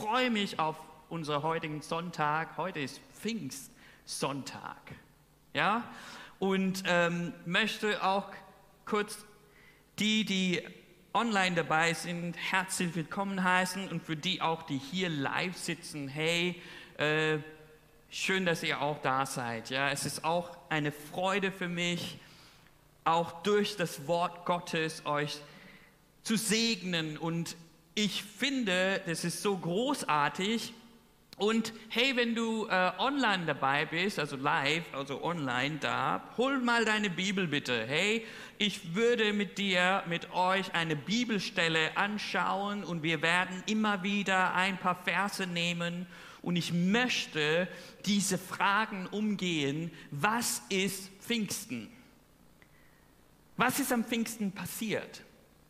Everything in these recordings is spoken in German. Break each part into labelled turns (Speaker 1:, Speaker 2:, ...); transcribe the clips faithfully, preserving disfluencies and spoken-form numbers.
Speaker 1: freue mich auf unseren heutigen Sonntag. Heute ist Pfingstsonntag. Ja? Und ähm, möchte auch kurz die, die online dabei sind, herzlich willkommen heißen und für die auch, die hier live sitzen, hey, äh, schön, dass ihr auch da seid. Ja? Es ist auch eine Freude für mich, auch durch das Wort Gottes euch zu segnen. Und ich finde, das ist so großartig. Und hey, wenn du äh, online dabei bist, also live, also online da, hol mal deine Bibel bitte. Hey, ich würde mit dir, mit euch eine Bibelstelle anschauen und wir werden immer wieder ein paar Verse nehmen und ich möchte diese Fragen umgehen. Was ist Pfingsten? Was ist am Pfingsten passiert?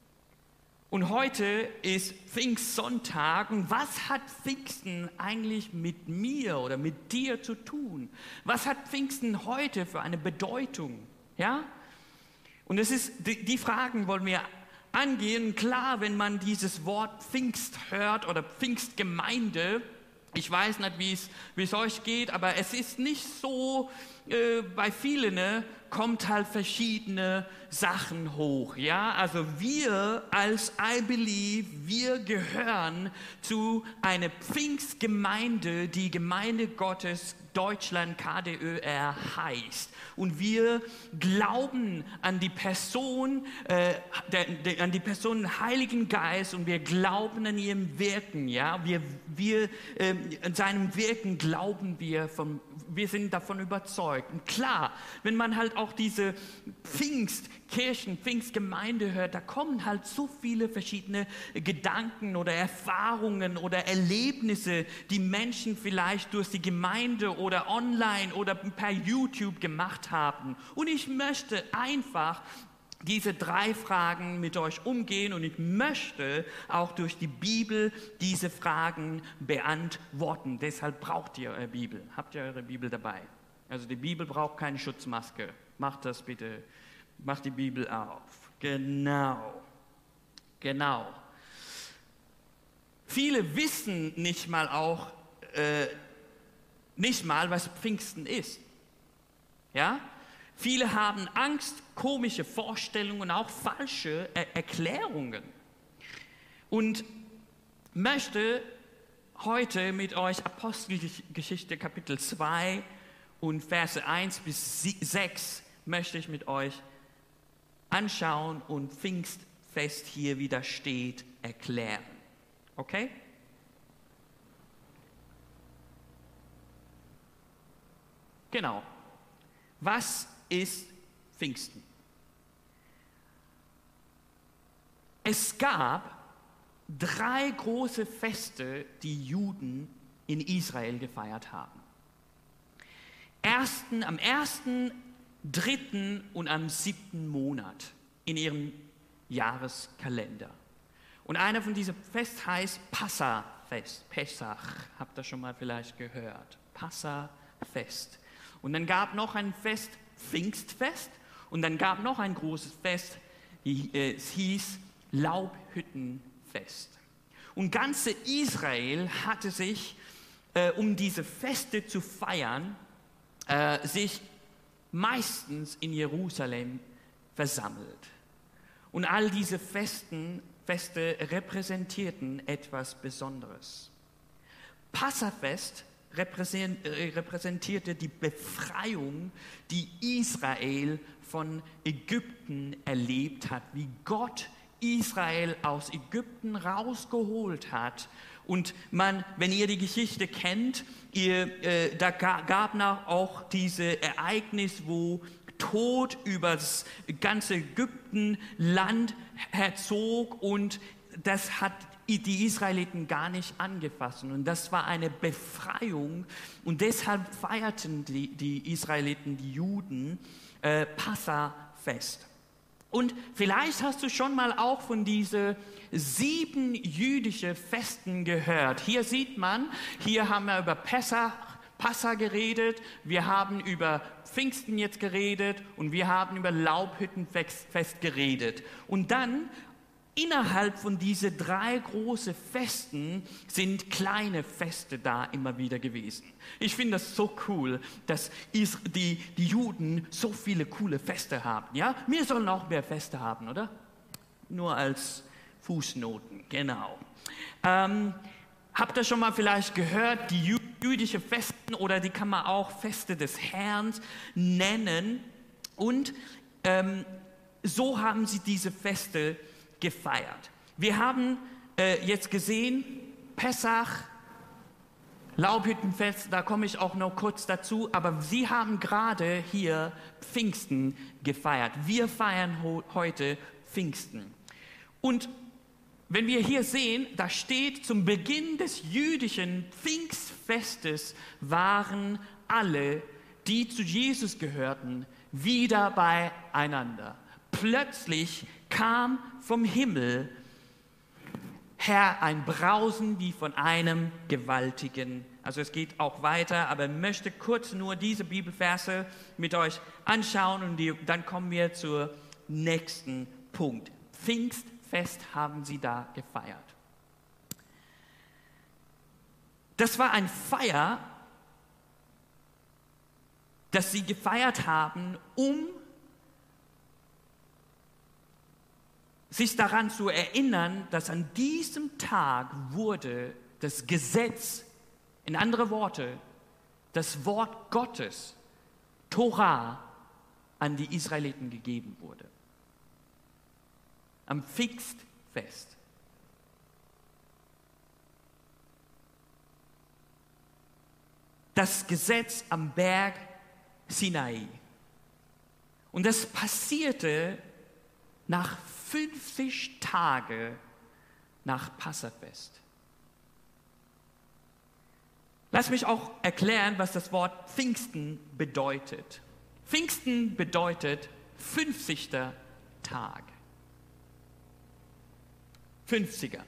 Speaker 1: Und heute ist Pfingstsonntag und was hat Pfingsten eigentlich mit mir oder mit dir zu tun? Was hat Pfingsten heute für eine Bedeutung? Ja? Und es ist, die, die Fragen wollen wir angehen. Klar, wenn man dieses Wort Pfingst hört oder Pfingstgemeinde, ich weiß nicht, wie es, wie es euch geht, aber es ist nicht so, äh, bei vielen ne, kommt halt verschiedene Sachen hoch. Ja? Also wir als I Believe, wir gehören zu einer Pfingstgemeinde, die Gemeinde Gottes Deutschland K D Ö R heißt. Und wir glauben an die Person, äh, der, der, an die Person Heiligen Geist und wir glauben an ihrem Wirken. Ja? Wir, wir, äh, an seinem Wirken glauben wir, von, wir sind davon überzeugt. Und klar, wenn man halt auch diese Pfingstkirchen, Pfingstgemeinde hört, da kommen halt so viele verschiedene Gedanken oder Erfahrungen oder Erlebnisse, die Menschen vielleicht durch die Gemeinde oder online oder per YouTube gemacht haben. Und ich möchte einfach diese drei Fragen mit euch umgehen und ich möchte auch durch die Bibel diese Fragen beantworten. Deshalb braucht ihr eure Bibel. Habt ihr eure Bibel dabei? Also die Bibel braucht keine Schutzmaske. Macht das bitte. Macht die Bibel auf. Genau. Genau. Viele wissen nicht mal auch, äh, nicht mal, was Pfingsten ist. Ja? Viele haben Angst, komische Vorstellungen, auch falsche er- Erklärungen. Und möchte heute mit euch Apostelgeschichte Kapitel zwei und Verse eins bis sechs möchte ich mit euch anschauen und Pfingstfest hier wieder steht, erklären. Okay? Genau. Was ist Pfingsten? Es gab drei große Feste, die Juden in Israel gefeiert haben. Ersten, am ersten, dritten und am siebten Monat in ihrem Jahreskalender. Und einer von diesen Fest heißt Passafest. Pessach, habt ihr schon mal vielleicht gehört. Passafest. Und dann gab noch ein Fest, Pfingstfest. Und dann gab noch ein großes Fest, die, äh, es hieß Laubhüttenfest. Und ganze Israel hatte sich, äh, um diese Feste zu feiern, äh, sich meistens in Jerusalem versammelt. Und all diese Festen, Feste repräsentierten etwas Besonderes. Passafest repräsentierte die Befreiung, die Israel von Ägypten erlebt hat, wie Gott Israel aus Ägypten rausgeholt hat. Und man, wenn ihr die Geschichte kennt, ihr, äh, da gab es auch dieses Ereignis, wo Tod über das ganze Ägyptenland herzog und das hat die Israeliten gar nicht angefasst. Und das war eine Befreiung und deshalb feierten die, die Israeliten, die Juden, äh, Passafest. Und vielleicht hast du schon mal auch von diesen sieben jüdischen Festen gehört. Hier sieht man, hier haben wir über Pessach, Passa geredet, wir haben über Pfingsten jetzt geredet und wir haben über Laubhüttenfest geredet. Und dann innerhalb von diesen drei großen Festen sind kleine Feste da immer wieder gewesen. Ich finde das so cool, dass die, die Juden so viele coole Feste haben. Ja? Wir sollen auch mehr Feste haben, oder? Nur als Fußnoten, genau. Ähm, habt ihr schon mal vielleicht gehört, die jü jüdische Festen, oder die kann man auch Feste des Herrn nennen. Und ähm, so haben sie diese Feste gefeiert. Wir haben äh, jetzt gesehen, Pessach, Laubhüttenfest, da komme ich auch noch kurz dazu, aber sie haben gerade hier Pfingsten gefeiert. Wir feiern ho heute Pfingsten. Und wenn wir hier sehen, da steht, zum Beginn des jüdischen Pfingstfestes waren alle, die zu Jesus gehörten, wieder beieinander. Plötzlich kam vom Himmel her ein Brausen wie von einem gewaltigen, also es geht auch weiter, aber ich möchte kurz nur diese Bibelverse mit euch anschauen und die, dann kommen wir zum nächsten Punkt. Pfingstfest haben sie da gefeiert. Das war ein Feier, das sie gefeiert haben, um sich daran zu erinnern, dass an diesem Tag wurde das Gesetz, in andere Worte, das Wort Gottes, Torah, an die Israeliten gegeben wurde. Am Pfingstfest. Das Gesetz am Berg Sinai. Und das passierte nach fünfzig Tagen nach Passafest. Lass mich auch erklären, was das Wort Pfingsten bedeutet. Pfingsten bedeutet fünfzigster Tag. fünfziger.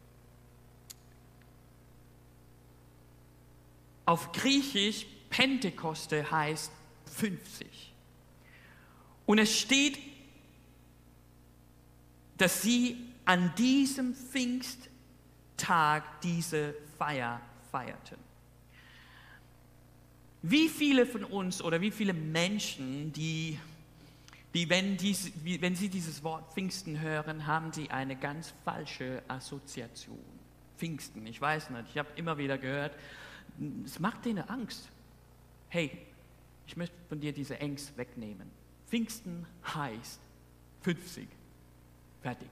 Speaker 1: Auf Griechisch Pentekoste heißt fünfzig. Und es steht, dass sie an diesem Pfingsttag diese Feier feierten. Wie viele von uns oder wie viele Menschen, die, die wenn, dies, wenn sie dieses Wort Pfingsten hören, haben sie eine ganz falsche Assoziation. Pfingsten, ich weiß nicht, ich habe immer wieder gehört, es macht denen Angst. Hey, ich möchte von dir diese Angst wegnehmen. Pfingsten heißt fünfzig. Fertig.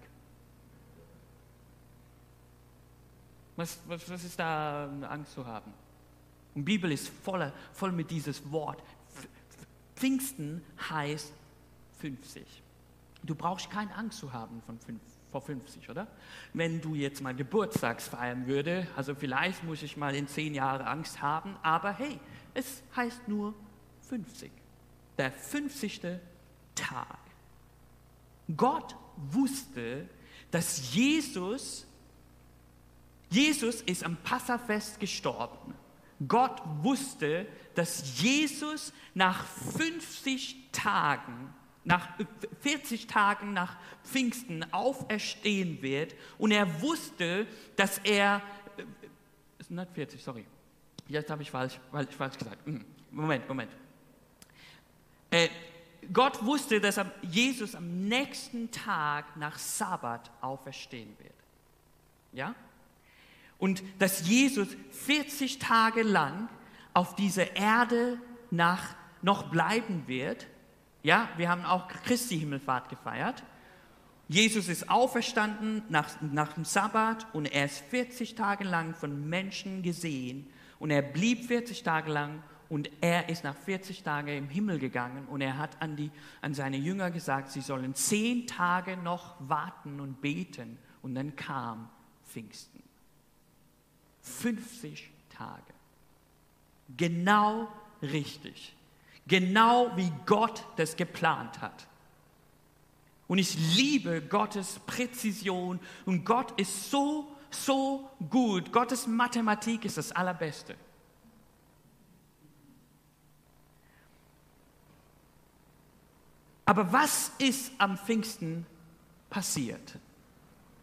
Speaker 1: Was, was, was ist da Angst zu haben? Und die Bibel ist voller, voll mit dieses Wort. Pfingsten heißt fünfzig. Du brauchst keine Angst zu haben von fünf, vor fünfzig, oder? Wenn du jetzt mal Geburtstags feiern würde, also vielleicht muss ich mal in zehn Jahren Angst haben, aber hey, es heißt nur fünfzig. Der fünfzigste Tag. Gott wusste, dass Jesus, Jesus ist am Passafest gestorben. Gott wusste, dass Jesus nach fünfzig Tagen, nach vierzig Tagen nach Pfingsten auferstehen wird. Und er wusste, dass er, nicht vierzig, sorry, jetzt habe ich falsch, falsch gesagt. Moment, Moment. Äh, Gott wusste, dass Jesus am nächsten Tag nach Sabbat auferstehen wird. Ja? Und dass Jesus vierzig Tage lang auf dieser Erde nach, noch bleiben wird. Ja, wir haben auch Christi Himmelfahrt gefeiert. Jesus ist auferstanden nach, nach dem Sabbat und er ist vierzig Tage lang von Menschen gesehen. Und er blieb vierzig Tage lang und er ist nach vierzig Tagen im Himmel gegangen und er hat an, die, an seine Jünger gesagt, sie sollen zehn Tage noch warten und beten. Und dann kam Pfingsten. fünfzig Tage. Genau richtig. Genau wie Gott das geplant hat. Und ich liebe Gottes Präzision und Gott ist so, so gut. Gottes Mathematik ist das Allerbeste. Aber was ist am Pfingsten passiert?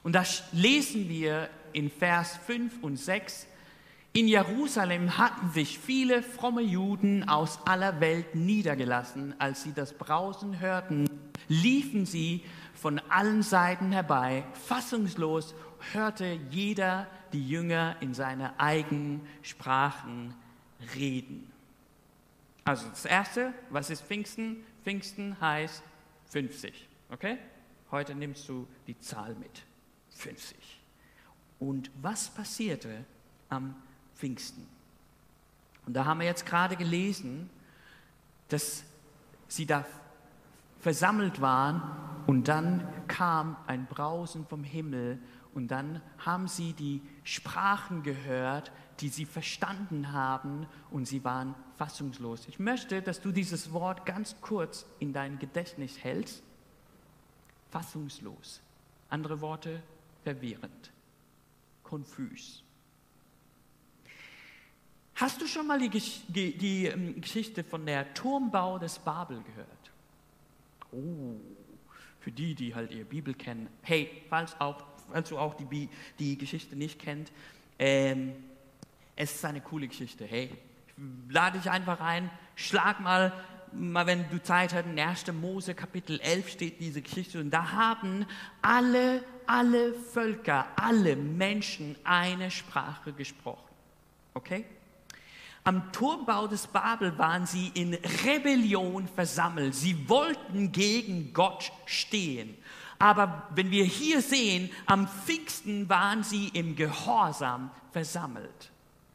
Speaker 1: Und das lesen wir in Vers fünf und sechs. In Jerusalem hatten sich viele fromme Juden aus aller Welt niedergelassen. Als sie das Brausen hörten, liefen sie von allen Seiten herbei. Fassungslos hörte jeder die Jünger in seiner eigenen Sprachen reden. Also das Erste, was ist Pfingsten? Pfingsten heißt fünfzig. Okay? Heute nimmst du die Zahl mit. fünfzig. Und was passierte am Pfingsten? Und da haben wir jetzt gerade gelesen, dass sie da versammelt waren und dann kam ein Brausen vom Himmel und dann haben sie die Sprachen gehört, die sie verstanden haben und sie waren fassungslos. Ich möchte, dass du dieses Wort ganz kurz in dein Gedächtnis hältst. Fassungslos. Andere Worte, verwirrend. Konfus. Hast du schon mal die, die, die ähm, Geschichte von der Turmbau des Babel gehört? Oh, für die, die halt ihre Bibel kennen. Hey, falls, auch, falls du auch die, die Geschichte nicht kennst, ähm, es ist eine coole Geschichte. Hey, ich lade dich einfach ein, schlag mal, mal wenn du Zeit hast, in erster Mose Kapitel elf steht diese Geschichte und da haben alle, alle Völker, alle Menschen eine Sprache gesprochen. Okay? Am Turmbau des Babel waren sie in Rebellion versammelt. Sie wollten gegen Gott stehen. Aber wenn wir hier sehen, am Pfingsten waren sie im Gehorsam versammelt.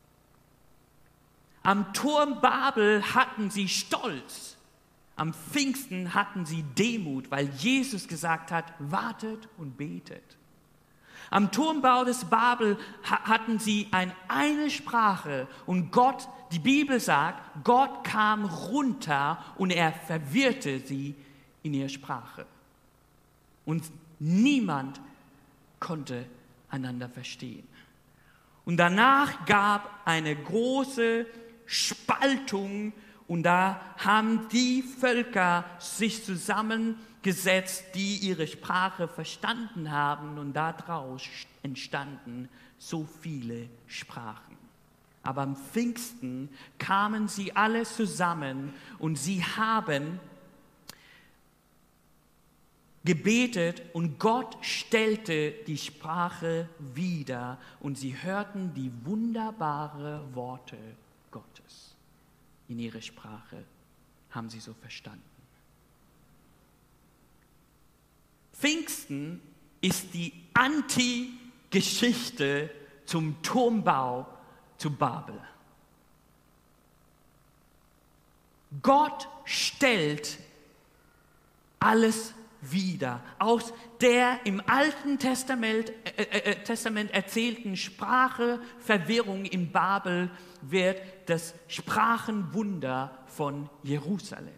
Speaker 1: Am Turm Babel hatten sie Stolz. Am Pfingsten hatten sie Demut, weil Jesus gesagt hat, wartet und betet. Am Turmbau des Babel hatten sie eine, eine Sprache und Gott, die Bibel sagt, Gott kam runter und er verwirrte sie in ihrer Sprache. Und niemand konnte einander verstehen. Und danach gab eine große Spaltung und da haben die Völker sich zusammengesetzt, die ihre Sprache verstanden haben und daraus entstanden so viele Sprachen. Aber am Pfingsten kamen sie alle zusammen und sie haben gebetet und Gott stellte die Sprache wieder und sie hörten die wunderbaren Worte Gottes. In ihrer Sprache haben sie so verstanden. Pfingsten ist die Anti-Geschichte zum Turmbau zu Babel. Gott stellt alles wieder. Aus der im Alten Testament, äh, äh, Testament erzählten Sprache Verwirrung in Babel wird das Sprachenwunder von Jerusalem.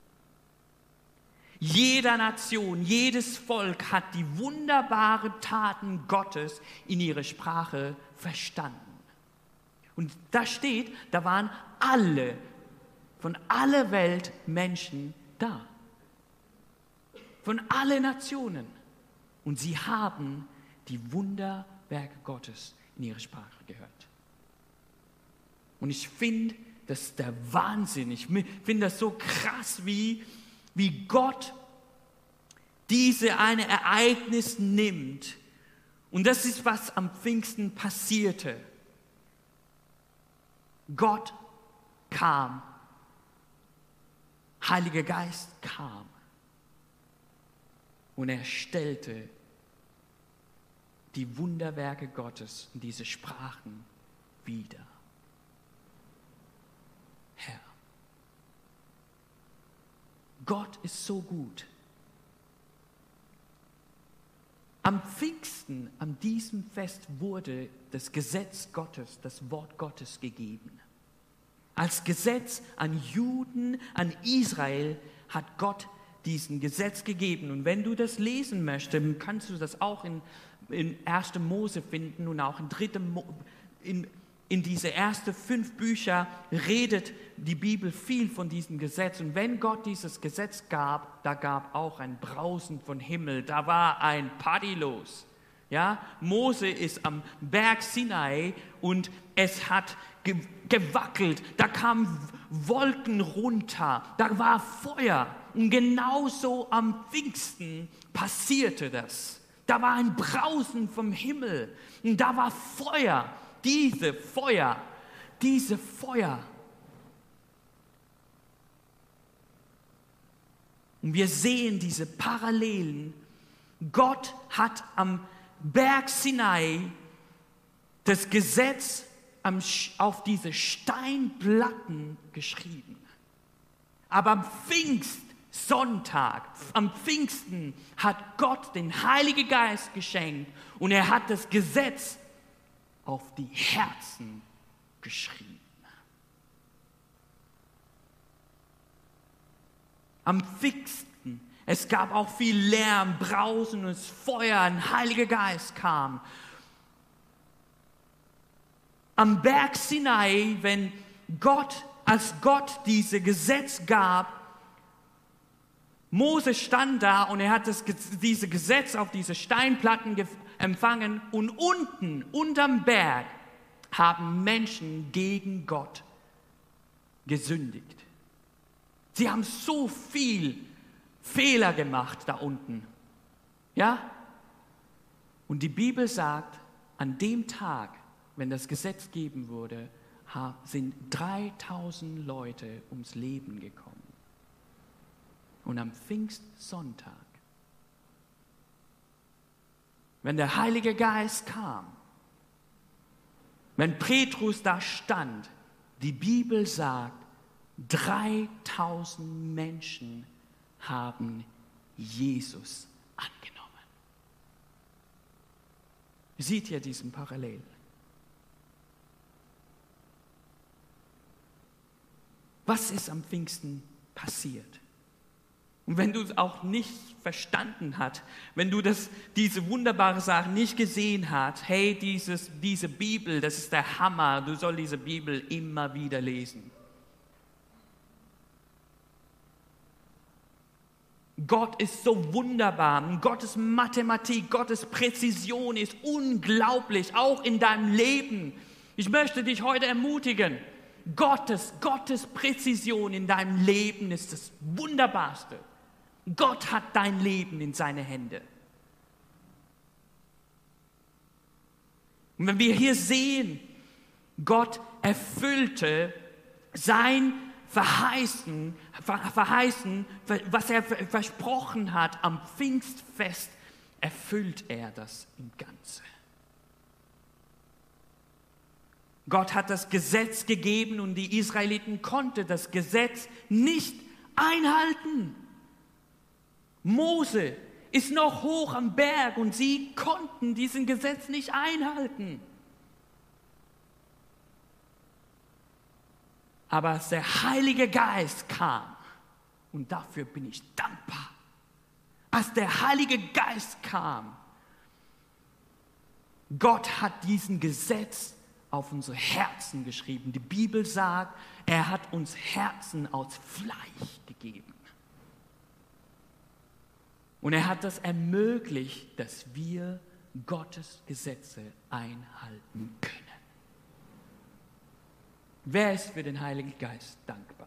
Speaker 1: Jede Nation, jedes Volk hat die wunderbaren Taten Gottes in ihrer Sprache verstanden. Und da steht, da waren alle, von aller Welt Menschen da. Von allen Nationen. Und sie haben die Wunderwerke Gottes in ihrer Sprache gehört. Und ich finde, das ist der Wahnsinn. Ich finde das so krass, wie, wie Gott diese eine Ereignis nimmt. Und das ist, was am Pfingsten passierte. Gott kam. Heiliger Geist kam. Und er stellte die Wunderwerke Gottes in diese Sprachen wieder. Herr, Gott ist so gut. Am Pfingsten, an diesem Fest, wurde das Gesetz Gottes, das Wort Gottes gegeben. Als Gesetz an Juden, an Israel hat Gott diesen Gesetz gegeben. Und wenn du das lesen möchtest, kannst du das auch in, in erster Mose finden und auch in dritter Mo, in, in diese ersten fünf Bücher redet die Bibel viel von diesem Gesetz. Und wenn Gott dieses Gesetz gab, da gab auch ein Brausen von Himmel, da war ein Party los. Ja, Mose ist am Berg Sinai und es hat ge- gewackelt, da kamen Wolken runter, da war Feuer und genauso am Pfingsten passierte das. Da war ein Brausen vom Himmel und da war Feuer, diese Feuer, diese Feuer. Und wir sehen diese Parallelen. Gott hat am Berg Sinai das Gesetz am, auf diese Steinplatten geschrieben. Aber am Pfingstsonntag, am Pfingsten hat Gott den Heiligen Geist geschenkt und er hat das Gesetz auf die Herzen geschrieben. Am Pfingsten, es gab auch viel Lärm, Brausen und Feuer, ein Heiliger Geist kam. Am Berg Sinai, wenn Gott, als Gott diese Gesetz gab, Mose stand da und er hat das, diese Gesetz auf diese Steinplatten ge- empfangen und unten, unterm Berg, haben Menschen gegen Gott gesündigt. Sie haben so viel Fehler gemacht da unten. Ja? Und die Bibel sagt, an dem Tag, wenn das Gesetz gegeben wurde, sind dreitausend Leute ums Leben gekommen. Und am Pfingstsonntag, wenn der Heilige Geist kam, wenn Petrus da stand, die Bibel sagt, dreitausend Menschen haben Jesus angenommen. Seht ihr diesen Parallel? Was ist am Pfingsten passiert? Und wenn du es auch nicht verstanden hast, wenn du das, diese wunderbare Sache nicht gesehen hast, hey, dieses, diese Bibel, das ist der Hammer, du sollst diese Bibel immer wieder lesen. Gott ist so wunderbar, Gottes Mathematik, Gottes Präzision ist unglaublich, auch in deinem Leben. Ich möchte dich heute ermutigen, Gottes, Gottes Präzision in deinem Leben ist das Wunderbarste. Gott hat dein Leben in seine Hände. Und wenn wir hier sehen, Gott erfüllte sein Verheißen, Verheißen, was er versprochen hat am Pfingstfest, erfüllt er das im Ganzen. Gott hat das Gesetz gegeben und die Israeliten konnten das Gesetz nicht einhalten. Mose ist noch hoch am Berg und sie konnten diesen Gesetz nicht einhalten. Aber als der Heilige Geist kam, und dafür bin ich dankbar, als der Heilige Geist kam, Gott hat diesen Gesetz auf unsere Herzen geschrieben. Die Bibel sagt, er hat uns Herzen aus Fleisch gegeben. Und er hat das ermöglicht, dass wir Gottes Gesetze einhalten können. Wer ist für den Heiligen Geist dankbar?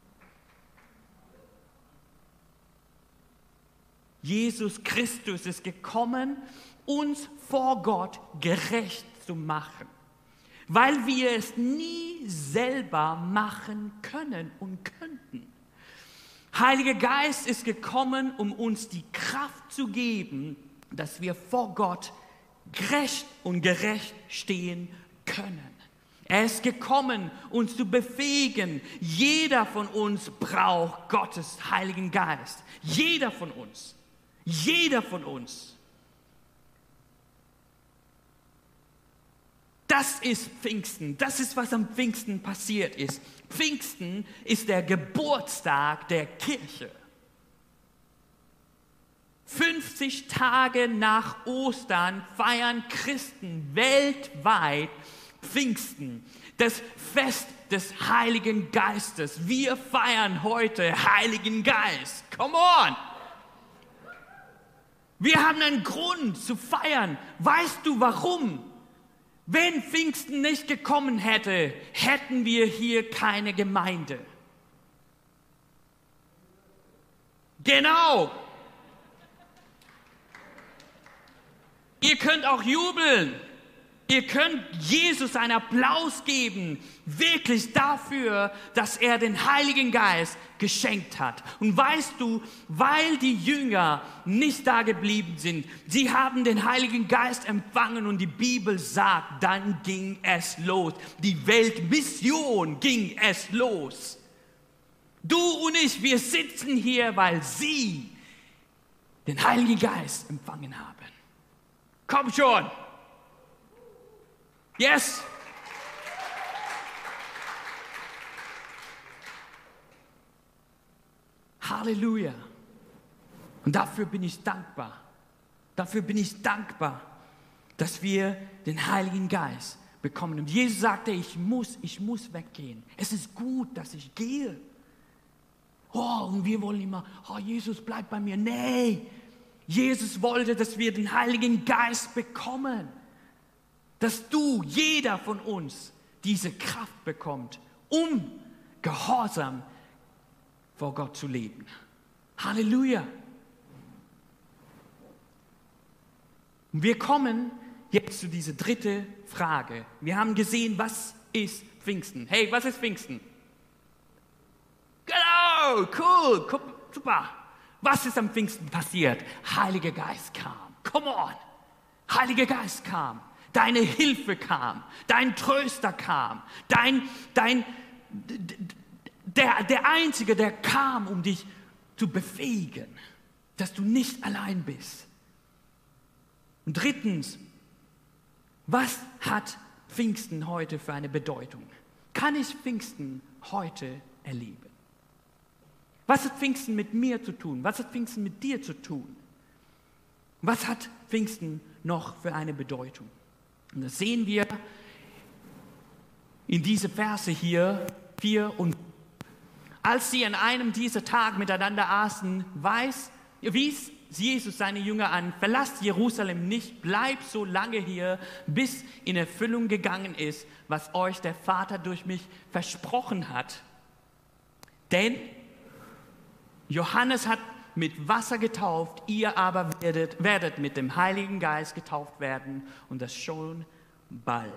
Speaker 1: Jesus Christus ist gekommen, uns vor Gott gerecht zu machen, weil wir es nie selber machen können und könnten. Heiliger Geist ist gekommen, um uns die Kraft zu geben, dass wir vor Gott gerecht und gerecht stehen können. Er ist gekommen, uns zu befähigen. Jeder von uns braucht Gottes Heiligen Geist. Jeder von uns. Jeder von uns. Das ist Pfingsten. Das ist, was am Pfingsten passiert ist. Pfingsten ist der Geburtstag der Kirche. fünfzig Tage nach Ostern feiern Christen weltweit Pfingsten, das Fest des Heiligen Geistes. Wir feiern heute Heiligen Geist. Come on! Wir haben einen Grund zu feiern. Weißt du warum? Wenn Pfingsten nicht gekommen hätte, hätten wir hier keine Gemeinde. Genau. Ihr könnt auch jubeln. Ihr könnt Jesus einen Applaus geben, wirklich dafür, dass er den Heiligen Geist geschenkt hat. Und weißt du, weil die Jünger nicht da geblieben sind, sie haben den Heiligen Geist empfangen und die Bibel sagt, dann ging es los. Die Weltmission ging es los. Du und ich, wir sitzen hier, weil sie den Heiligen Geist empfangen haben. Komm schon! Yes! Halleluja! Und dafür bin ich dankbar. Dafür bin ich dankbar, dass wir den Heiligen Geist bekommen. Und Jesus sagte, ich muss, ich muss weggehen. Es ist gut, dass ich gehe. Oh, und wir wollen immer, oh, Jesus, bleib bei mir. Nee, Jesus wollte, dass wir den Heiligen Geist bekommen. Dass du, jeder von uns, diese Kraft bekommt, um gehorsam vor Gott zu leben. Halleluja. Und wir kommen jetzt zu dieser dritten Frage. Wir haben gesehen, was ist Pfingsten? Hey, was ist Pfingsten? Genau, cool, super. Was ist am Pfingsten passiert? Heiliger Geist kam. Come on. Heiliger Geist kam. Deine Hilfe kam, dein Tröster kam, dein, dein, der, der Einzige, der kam, um dich zu befähigen, dass du nicht allein bist. Und drittens, was hat Pfingsten heute für eine Bedeutung? Kann ich Pfingsten heute erleben? Was hat Pfingsten mit mir zu tun? Was hat Pfingsten mit dir zu tun? Was hat Pfingsten noch für eine Bedeutung? Und das sehen wir in diese Verse hier, vier und fünf. Als sie an einem dieser Tage miteinander aßen, weiß, wies Jesus seine Jünger an, verlasst Jerusalem nicht, bleibt so lange hier, bis in Erfüllung gegangen ist, was euch der Vater durch mich versprochen hat. Denn Johannes hat mit Wasser getauft, ihr aber werdet, werdet mit dem Heiligen Geist getauft werden und das schon bald.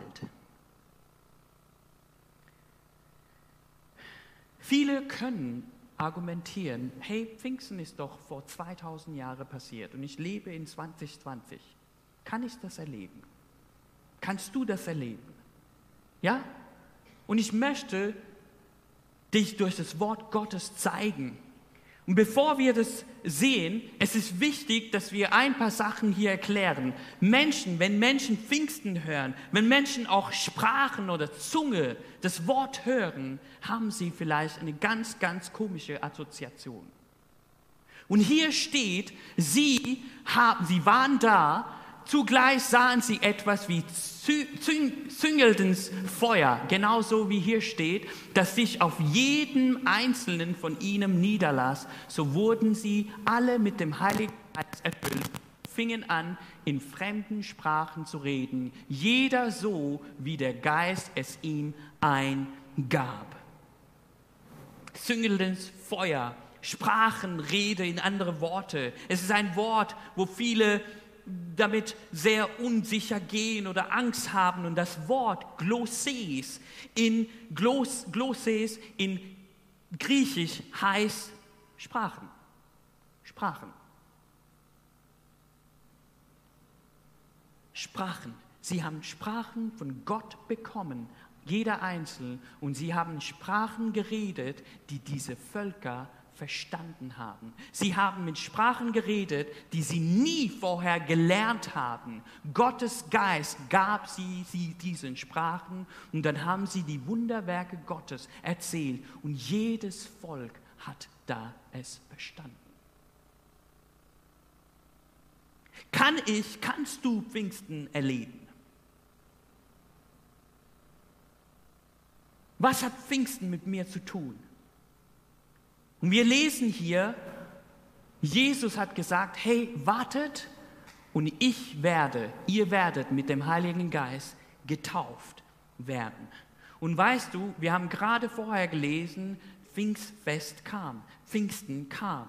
Speaker 1: Viele können argumentieren, hey, Pfingsten ist doch vor zweitausend Jahren passiert und ich lebe in zwanzig zwanzig. Kann ich das erleben? Kannst du das erleben? Ja? Und ich möchte dich durch das Wort Gottes zeigen. Und bevor wir das sehen, es ist wichtig, dass wir ein paar Sachen hier erklären. Menschen, wenn Menschen Pfingsten hören, wenn Menschen auch Sprachen oder Zunge das Wort hören, haben sie vielleicht eine ganz, ganz komische Assoziation. Und hier steht, sie, haben, sie waren da, zugleich sahen sie etwas wie züngelndes Feuer, genauso wie hier steht, das sich auf jedem einzelnen von ihnen niederlas. So wurden sie alle mit dem Heiligen Geist erfüllt, fingen an, in fremden Sprachen zu reden, jeder so, wie der Geist es ihm eingab. Züngelndes Feuer, Sprachen, Rede in andere Worte. Es ist ein Wort, wo viele damit sehr unsicher gehen oder Angst haben. Und das Wort Glosses in, Glos, Glosses in Griechisch heißt Sprachen. Sprachen. Sprachen. Sie haben Sprachen von Gott bekommen, jeder Einzelne. Und sie haben Sprachen geredet, die diese Völker verstanden haben. Sie haben mit Sprachen geredet, die sie nie vorher gelernt haben. Gottes Geist gab sie, sie diesen Sprachen und dann haben sie die Wunderwerke Gottes erzählt und jedes Volk hat da es verstanden. Kann ich, kannst du Pfingsten erleben? Was hat Pfingsten mit mir zu tun? Und wir lesen hier, Jesus hat gesagt, hey, wartet und ich werde, ihr werdet mit dem Heiligen Geist getauft werden. Und weißt du, wir haben gerade vorher gelesen, Pfingstfest kam, Pfingsten kam.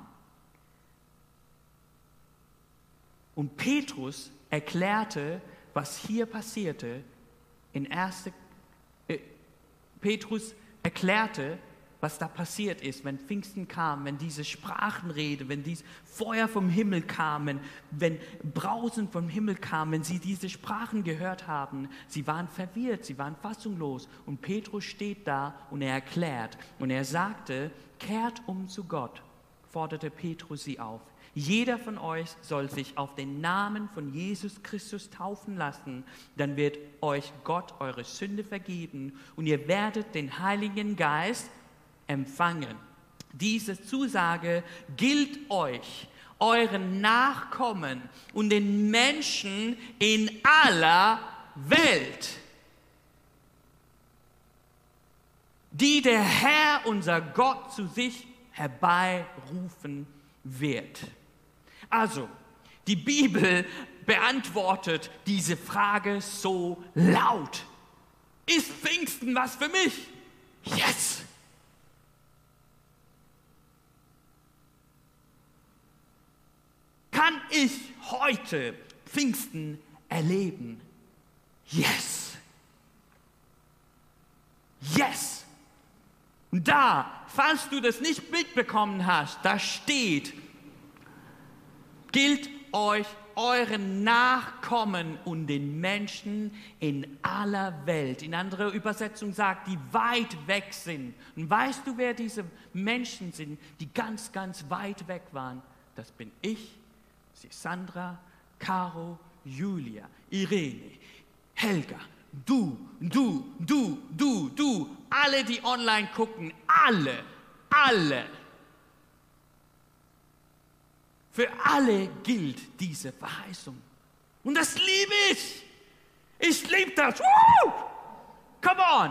Speaker 1: Und Petrus erklärte, was hier passierte, in erste äh, Petrus erklärte, was da passiert ist, wenn Pfingsten kam, wenn diese Sprachenrede, wenn dieses Feuer vom Himmel kam, wenn, wenn Brausen vom Himmel kam, wenn sie diese Sprachen gehört haben. Sie waren verwirrt, sie waren fassungslos. Und Petrus steht da und er erklärt. Und er sagte, kehrt um zu Gott, forderte Petrus sie auf. Jeder von euch soll sich auf den Namen von Jesus Christus taufen lassen, dann wird euch Gott eure Sünde vergeben und ihr werdet den Heiligen Geist empfangen. Diese Zusage gilt euch, euren Nachkommen und den Menschen in aller Welt, die der Herr, unser Gott, zu sich herbeirufen wird. Also, die Bibel beantwortet diese Frage so laut. Ist Pfingsten was für mich? Yes! Kann ich heute Pfingsten erleben? Yes! Yes! Und da, falls du das nicht mitbekommen hast, da steht, gilt euch euren Nachkommen und den Menschen in aller Welt. In anderer Übersetzung sagt, die weit weg sind. Und weißt du, wer diese Menschen sind, die ganz, ganz weit weg waren? Das bin ich, sie Sandra, Caro, Julia, Irene, Helga, du, du, du, du, du, alle, die online gucken, alle, alle. Für alle gilt diese Verheißung. Und das liebe ich. Ich liebe das. Woo! Come on.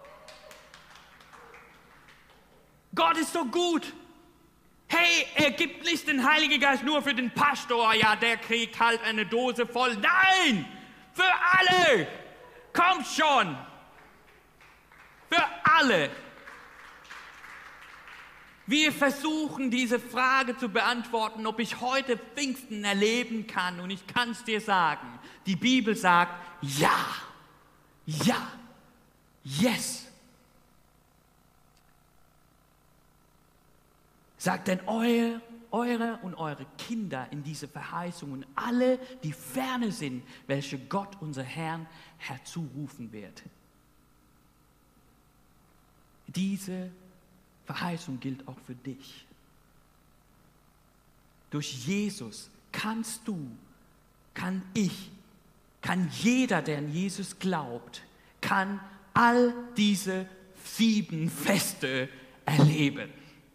Speaker 1: Gott ist so gut. Hey, er gibt nicht den Heiligen Geist nur für den Pastor. Ja, der kriegt halt eine Dose voll. Nein, für alle. Kommt schon. Für alle. Wir versuchen, diese Frage zu beantworten, ob ich heute Pfingsten erleben kann. Und ich kann es dir sagen, die Bibel sagt, ja, ja, yes. Sagt denn eure, eure und eure Kinder in diese Verheißung und alle, die ferne sind, welche Gott, unser Herrn, herzurufen wird. Diese Verheißung gilt auch für dich. Durch Jesus kannst du, kann ich, kann jeder, der an Jesus glaubt, kann all diese sieben Feste erleben.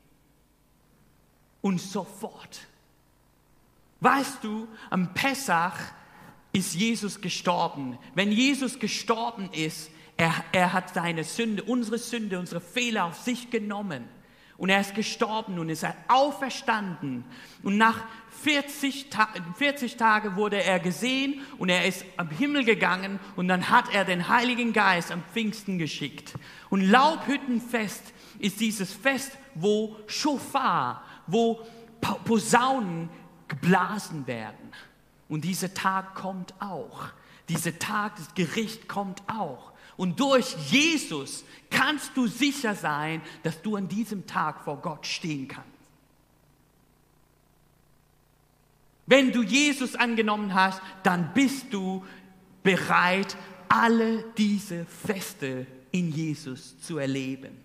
Speaker 1: Und sofort. Weißt du, am Pessach ist Jesus gestorben. Wenn Jesus gestorben ist, Er, er hat seine Sünde, unsere Sünde, unsere Fehler auf sich genommen. Und er ist gestorben und ist auferstanden. Und nach vierzig, Ta- vierzig Tagen wurde er gesehen und er ist am Himmel gegangen. Und dann hat er den Heiligen Geist am Pfingsten geschickt. Und Laubhüttenfest ist dieses Fest, wo Schofar, wo Posaunen geblasen werden. Und dieser Tag kommt auch. Dieser Tag des Gerichts kommt auch. Und durch Jesus kannst du sicher sein, dass du an diesem Tag vor Gott stehen kannst. Wenn du Jesus angenommen hast, dann bist du bereit, alle diese Feste in Jesus zu erleben.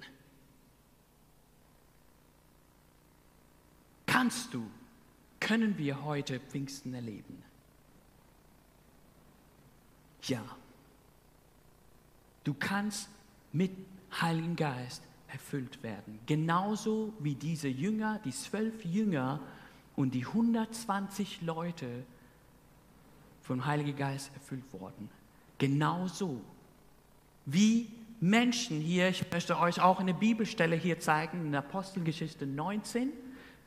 Speaker 1: Kannst du, können wir heute Pfingsten erleben? Ja. Du kannst mit Heiligen Geist erfüllt werden. Genauso wie diese Jünger, die zwölf Jünger und die hundertzwanzig Leute vom Heiligen Geist erfüllt wurden. Genauso wie Menschen hier, ich möchte euch auch eine Bibelstelle hier zeigen, in Apostelgeschichte neunzehn,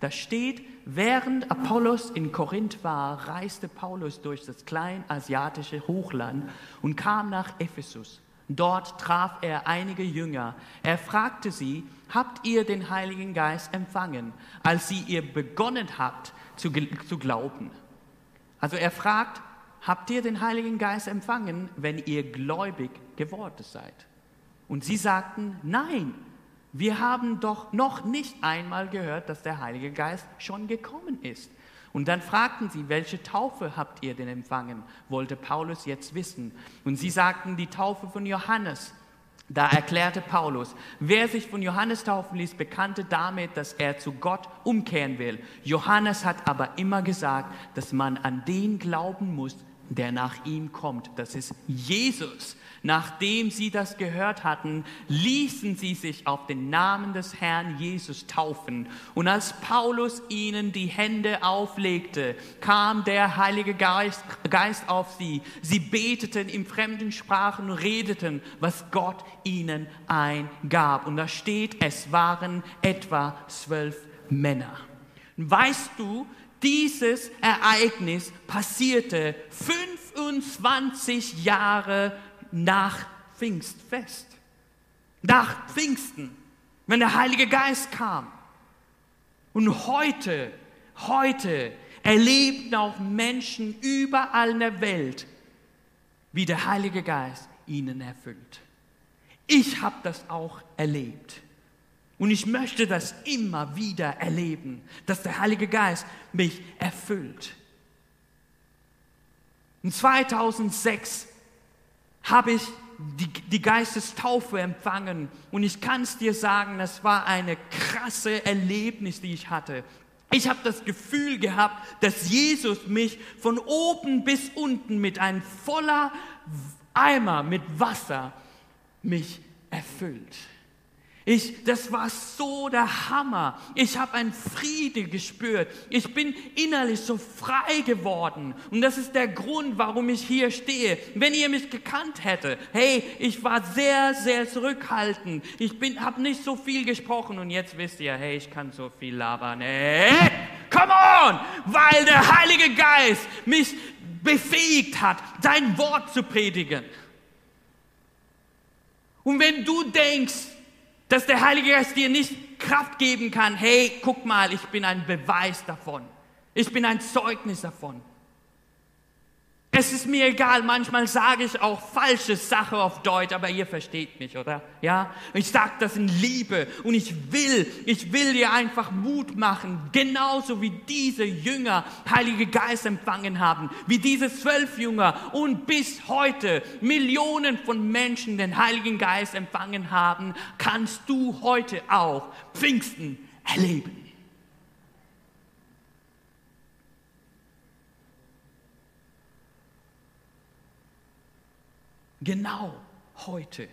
Speaker 1: Da steht, während Apollos in Korinth war, reiste Paulus durch das kleinasiatische Hochland und kam nach Ephesus. Dort traf er einige Jünger. Er fragte sie, habt ihr den Heiligen Geist empfangen, als sie ihr begonnen habt zu, zu glauben? Also er fragt, habt ihr den Heiligen Geist empfangen, wenn ihr gläubig geworden seid? Und sie sagten, nein. Wir haben doch noch nicht einmal gehört, dass der Heilige Geist schon gekommen ist. Und dann fragten sie, welche Taufe habt ihr denn empfangen? Wollte Paulus jetzt wissen. Und sie sagten, die Taufe von Johannes. Da erklärte Paulus, wer sich von Johannes taufen ließ, bekannte damit, dass er zu Gott umkehren will. Johannes hat aber immer gesagt, dass man an den glauben muss, der nach ihm kommt. Das ist Jesus. Nachdem sie das gehört hatten, ließen sie sich auf den Namen des Herrn Jesus taufen. Und als Paulus ihnen die Hände auflegte, kam der Heilige Geist, Geist auf sie. Sie beteten in fremden Sprachen und redeten, was Gott ihnen eingab. Und da steht, es waren etwa zwölf Männer. Weißt du, dieses Ereignis passierte fünfundzwanzig Jahre nach Pfingstfest, nach Pfingsten, wenn der Heilige Geist kam. Und heute, heute erleben auch Menschen überall in der Welt, wie der Heilige Geist ihnen erfüllt. Ich habe das auch erlebt. Und ich möchte das immer wieder erleben, dass der Heilige Geist mich erfüllt. In zweitausendsechs habe ich die, die Geistestaufe empfangen. Und ich kann es dir sagen, das war eine krasse Erlebnis, die ich hatte. Ich habe das Gefühl gehabt, dass Jesus mich von oben bis unten mit einem voller Eimer mit Wasser mich erfüllt. Ich, das war so der Hammer. Ich habe einen Friede gespürt. Ich bin innerlich so frei geworden. Und das ist der Grund, warum ich hier stehe. Wenn ihr mich gekannt hättet, hey, ich war sehr, sehr zurückhaltend. Ich habe nicht so viel gesprochen. Und jetzt wisst ihr, hey, ich kann so viel labern. Hey, come on! Weil der Heilige Geist mich befähigt hat, sein Wort zu predigen. Und wenn du denkst, dass der Heilige Geist dir nicht Kraft geben kann, hey, guck mal, ich bin ein Beweis davon. Ich bin ein Zeugnis davon. Es ist mir egal, manchmal sage ich auch falsche Sachen auf Deutsch, aber ihr versteht mich, oder? Ja? Ich sage das in Liebe und ich will, ich will dir einfach Mut machen, genauso wie diese Jünger Heilige Geist empfangen haben, wie diese zwölf Jünger und bis heute Millionen von Menschen den Heiligen Geist empfangen haben, kannst du heute auch Pfingsten erleben. Genau heute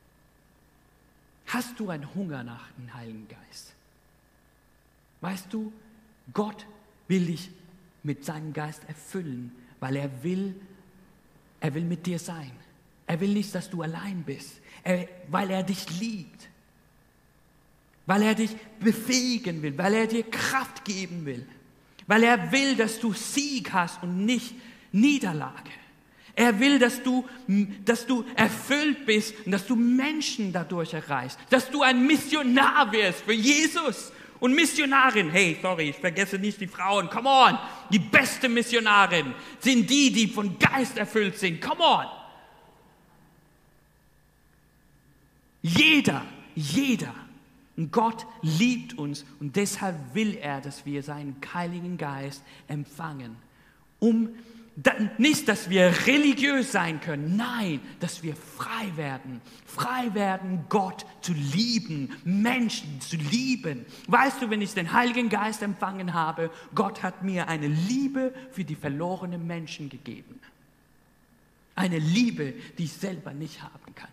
Speaker 1: hast du einen Hunger nach dem Heiligen Geist. Weißt du, Gott will dich mit seinem Geist erfüllen, weil er will, er will mit dir sein. Er will nicht, dass du allein bist, er, weil er dich liebt, weil er dich befähigen will, weil er dir Kraft geben will, weil er will, dass du Sieg hast und nicht Niederlage. Er will, dass du, dass du erfüllt bist und dass du Menschen dadurch erreichst. Dass du ein Missionar wirst für Jesus. Und Missionarin, hey, sorry, ich vergesse nicht die Frauen, come on. Die beste Missionarin sind die, die von Geist erfüllt sind, come on. Jeder, jeder. Und Gott liebt uns und deshalb will er, dass wir seinen Heiligen Geist empfangen, um nicht, dass wir religiös sein können, nein, dass wir frei werden. Frei werden, Gott zu lieben, Menschen zu lieben. Weißt du, wenn ich den Heiligen Geist empfangen habe, Gott hat mir eine Liebe für die verlorenen Menschen gegeben. Eine Liebe, die ich selber nicht haben kann.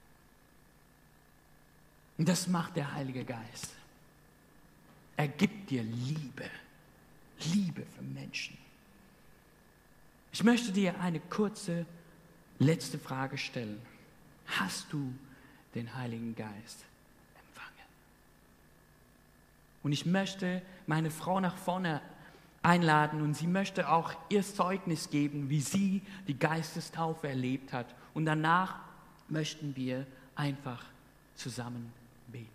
Speaker 1: Und das macht der Heilige Geist. Er gibt dir Liebe. Liebe für Menschen. Ich möchte dir eine kurze letzte Frage stellen. Hast du den Heiligen Geist empfangen? Und ich möchte meine Frau nach vorne einladen und sie möchte auch ihr Zeugnis geben, wie sie die Geistestaufe erlebt hat. Und danach möchten wir einfach zusammen beten.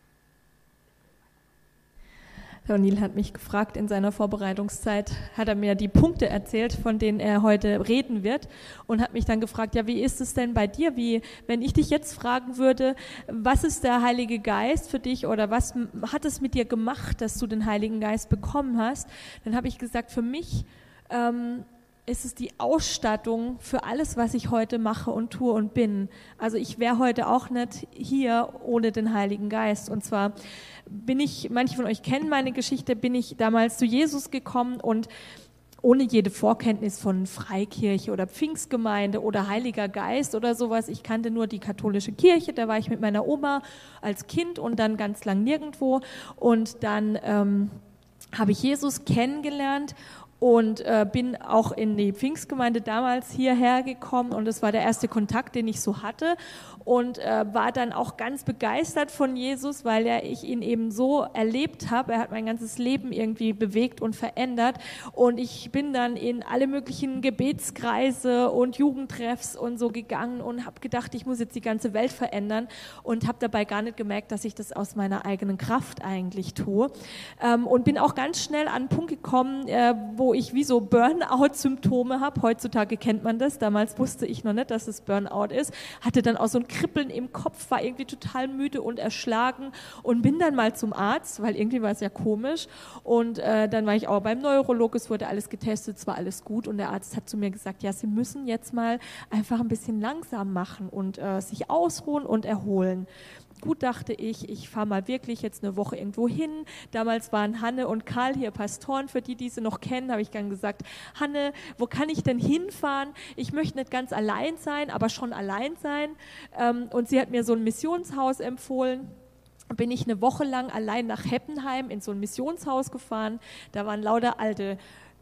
Speaker 2: Der O'Neill hat mich gefragt, in seiner Vorbereitungszeit hat er mir die Punkte erzählt, von denen er heute reden wird, und hat mich dann gefragt, ja, wie ist es denn bei dir? Wie, wenn ich dich jetzt fragen würde, was ist der Heilige Geist für dich oder was hat es mit dir gemacht, dass du den Heiligen Geist bekommen hast? Dann habe ich gesagt, für mich ähm, ist es die Ausstattung für alles, was ich heute mache und tue und bin. Also ich wäre heute auch nicht hier ohne den Heiligen Geist. Und zwar bin ich, manche von euch kennen meine Geschichte, bin ich damals zu Jesus gekommen und ohne jede Vorkenntnis von Freikirche oder Pfingstgemeinde oder Heiliger Geist oder sowas. Ich kannte nur die katholische Kirche, da war ich mit meiner Oma als Kind und dann ganz lang nirgendwo. Und dann ähm, habe ich Jesus kennengelernt und äh, bin auch in die Pfingstgemeinde damals hierher gekommen und das war der erste Kontakt, den ich so hatte und äh, war dann auch ganz begeistert von Jesus, weil er, ich ihn eben so erlebt habe. Er hat mein ganzes Leben irgendwie bewegt und verändert und ich bin dann in alle möglichen Gebetskreise und Jugendtreffs und so gegangen und habe gedacht, ich muss jetzt die ganze Welt verändern und habe dabei gar nicht gemerkt, dass ich das aus meiner eigenen Kraft eigentlich tue ähm, und bin auch ganz schnell an einen Punkt gekommen, äh, wo ich wie so Burnout-Symptome habe. Heutzutage kennt man das. Damals wusste ich noch nicht, dass es Burnout ist. Hatte dann auch so ein Kribbeln im Kopf, war irgendwie total müde und erschlagen und bin dann mal zum Arzt, weil irgendwie war es ja komisch. Und äh, dann war ich auch beim Neurolog, es wurde alles getestet, es war alles gut. Und der Arzt hat zu mir gesagt, ja, Sie müssen jetzt mal einfach ein bisschen langsam machen und äh, sich ausruhen und erholen. Gut, dachte ich, ich fahre mal wirklich jetzt eine Woche irgendwo hin. Damals waren Hanne und Karl hier Pastoren, für die, die sie noch kennen, habe ich dann gesagt, Hanne, wo kann ich denn hinfahren? Ich möchte nicht ganz allein sein, aber schon allein sein. Und sie hat mir so ein Missionshaus empfohlen. Bin ich eine Woche lang allein nach Heppenheim in so ein Missionshaus gefahren. Da waren lauter alte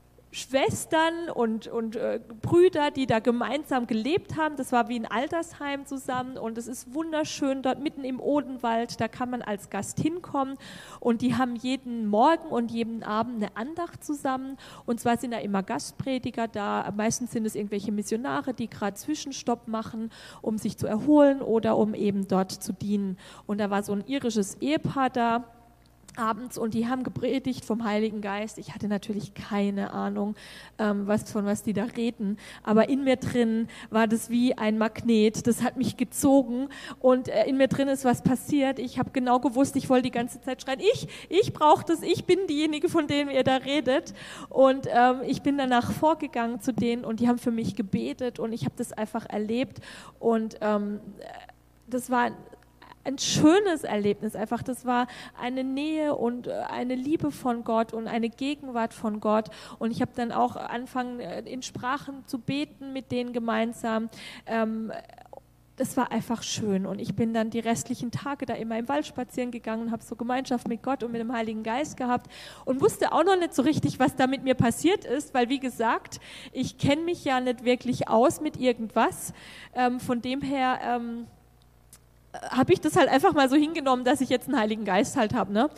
Speaker 2: Schwestern und, und äh, Brüder, die da gemeinsam gelebt haben. Das war wie ein Altersheim zusammen und es ist wunderschön dort mitten im Odenwald. Da kann man als Gast hinkommen und die haben jeden Morgen und jeden Abend eine Andacht zusammen und zwar sind da immer Gastprediger da. Meistens sind es irgendwelche Missionare, die gerade Zwischenstopp machen, um sich zu erholen oder um eben dort zu dienen. Und da war so ein irisches Ehepaar da abends und die haben gepredigt vom Heiligen Geist. Ich hatte natürlich keine Ahnung, ähm, was, von was die da reden, aber in mir drin war das wie ein Magnet, das hat mich gezogen und äh, in mir drin ist was passiert. Ich habe genau gewusst, ich wollte die ganze Zeit schreien, ich, ich brauche das, ich bin diejenige, von denen ihr da redet und ähm, ich bin danach vorgegangen zu denen und die haben für mich gebetet und ich habe das einfach erlebt und ähm, das war ein schönes Erlebnis einfach. Das war eine Nähe und eine Liebe von Gott und eine Gegenwart von Gott. Und ich habe dann auch angefangen, in Sprachen zu beten mit denen gemeinsam. Das war einfach schön. Und ich bin dann die restlichen Tage da immer im Wald spazieren gegangen, habe so Gemeinschaft mit Gott und mit dem Heiligen Geist gehabt und wusste auch noch nicht so richtig, was da mit mir passiert ist, weil wie gesagt, ich kenne mich ja nicht wirklich aus mit irgendwas. Von dem her habe ich das halt einfach mal so hingenommen, dass ich jetzt einen Heiligen Geist halt habe. Ne?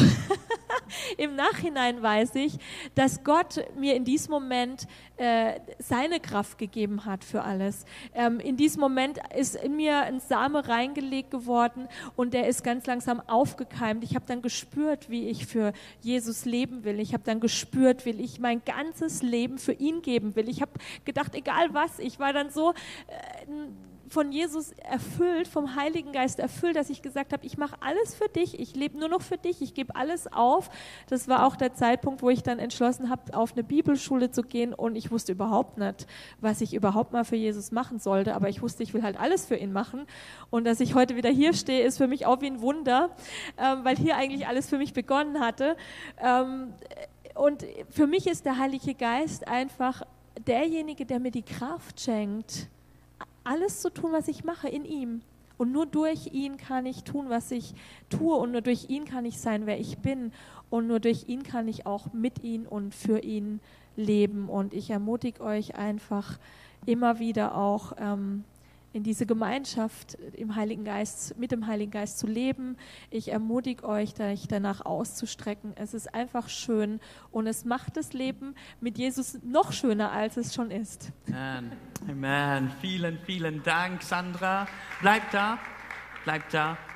Speaker 2: Im Nachhinein weiß ich, dass Gott mir in diesem Moment äh, seine Kraft gegeben hat für alles. Ähm, in diesem Moment ist in mir ein Same reingelegt geworden und der ist ganz langsam aufgekeimt. Ich habe dann gespürt, wie ich für Jesus leben will. Ich habe dann gespürt, wie ich mein ganzes Leben für ihn geben will. Ich habe gedacht, egal was, ich war dann so äh, von Jesus erfüllt, vom Heiligen Geist erfüllt, dass ich gesagt habe, ich mache alles für dich, ich lebe nur noch für dich, ich gebe alles auf. Das war auch der Zeitpunkt, wo ich dann entschlossen habe, auf eine Bibelschule zu gehen und ich wusste überhaupt nicht, was ich überhaupt mal für Jesus machen sollte, aber ich wusste, ich will halt alles für ihn machen und dass ich heute wieder hier stehe, ist für mich auch wie ein Wunder, ähm, weil hier eigentlich alles für mich begonnen hatte. Ähm, und für mich ist der Heilige Geist einfach derjenige, der mir die Kraft schenkt, alles zu tun, was ich mache in ihm. Und nur durch ihn kann ich tun, was ich tue. Und nur durch ihn kann ich sein, wer ich bin. Und nur durch ihn kann ich auch mit ihm und für ihn leben. Und ich ermutige euch einfach immer wieder auch, ähm, in diese Gemeinschaft im Heiligen Geist, mit dem Heiligen Geist zu leben. Ich ermutige euch, euch danach auszustrecken. Es ist einfach schön und es macht das Leben mit Jesus noch schöner, als es schon ist.
Speaker 1: Amen. Amen. Vielen, vielen Dank, Sandra. Bleibt da, bleibt da.